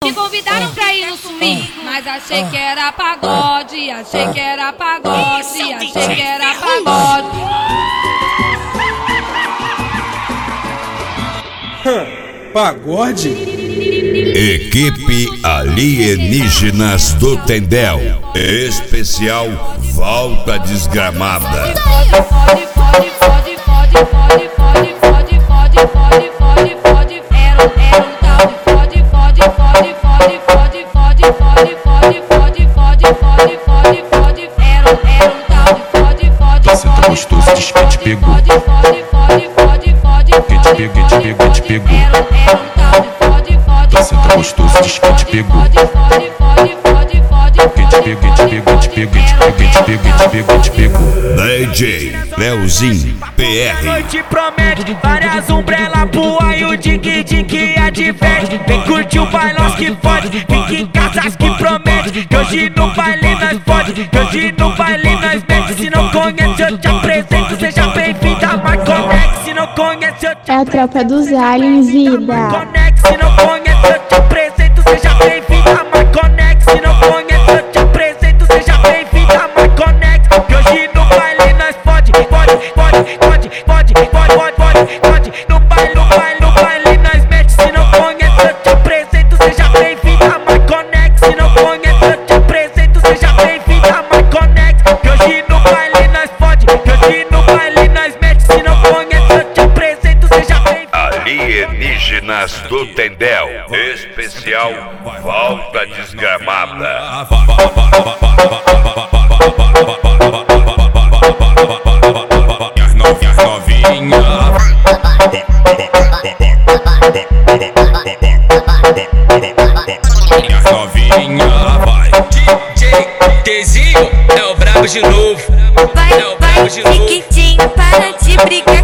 Me convidaram pra ir no swing, mas achei que era pagode, achei que era pagode, achei que era pagode. Pagode? Equipe Alienígenas do Tendel. Especial Volta Desgramada. Senta gostoso, diz que te pegou. Que te pegou, te pegou, te pegou. Senta gostoso, diz que te pegou. Que te pegou, te pegou, te pegou, te pegou, te pegou, te pegou. DJ Leozinho PR. Noite promete várias umbrelas pro ai, o dig-dig adverte. Vem curtir o bailão que fode, fique em casas que promete. Que hoje no baile nós fode, que hoje no baile nós mete. Se não conhece eu te apresento, seja bem-vinda a Marconex. Se não conhece eu te É a tropa dos aliens, vida. Marconex. Se não conhece eu te apresento, seja bem-vinda a Marconex. Se não conhece eu te apresento, seja bem-vinda a Marconex. Que hoje no baile nós fode, fode, fode, fode, fode, fode, fode, fode. No baile, no baile, no baile nós mete. Se não conhece eu te apresento, seja bem-vinda a Marconex. Se não conhece eu te apresento, seja bem-vinda a Marconex. Que hoje no baile nós fode, que hoje no baile nós mete. Se não conhece eu te apresento, seja bem-vinda. Alienígenas do Tendel. Especial Volta Desgramada. Minhas novinha. Minhas novinha, vai. DJ Tezinho é o brabo de novo. Vai, vai, fiquinho, para de brigar.